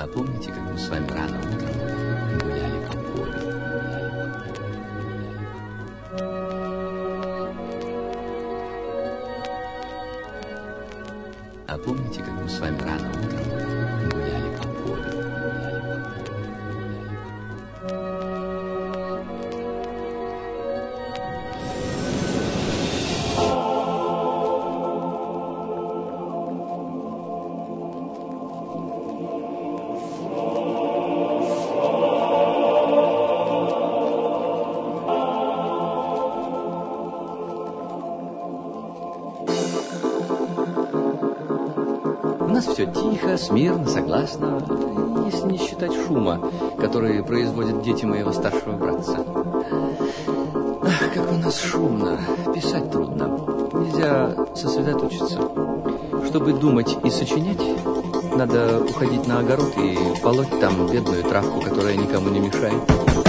помните, как мы с вами рано утром гуляли по полю? А помните, как мы с вами рано утром гуляли по полю? У нас все тихо, смирно, согласно, если не считать шума, который производят дети моего старшего братца. Ах, как у нас шумно, писать трудно, нельзя сосредоточиться. Чтобы думать и сочинять, надо уходить на огород и полоть там бедную травку, которая никому не мешает.